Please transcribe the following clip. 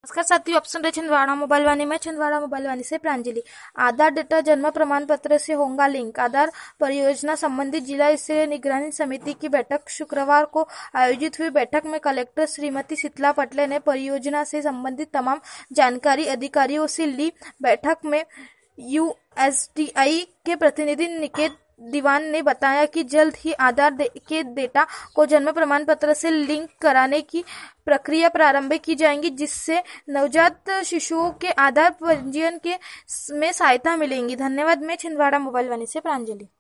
नमस्कार साथियों, आप सुन रहे छिंदवाड़ा मोबाइल वाणी में। छिंदवाड़ा मोबाइल वाणी से प्रांजलि। आधार डेटा जन्म प्रमाण पत्र से होगा लिंक। आधार परियोजना संबंधित जिला स्तरीय निगरानी समिति की बैठक शुक्रवार को आयोजित हुई। बैठक में कलेक्टर श्रीमती शीतला पटले ने परियोजना से संबंधित तमाम जानकारी अधिकारियों से ली। बैठक में यूएसडीआई के प्रतिनिधि निकेत दीवान ने बताया कि जल्द ही आधार के डेटा को जन्म प्रमाण पत्र से लिंक कराने की प्रक्रिया प्रारंभ की जाएगी, जिससे नवजात शिशुओं के आधार पंजीयन में सहायता मिलेगी। धन्यवाद। मैं छिंदवाड़ा मोबाइल वाणी से प्रांजलि।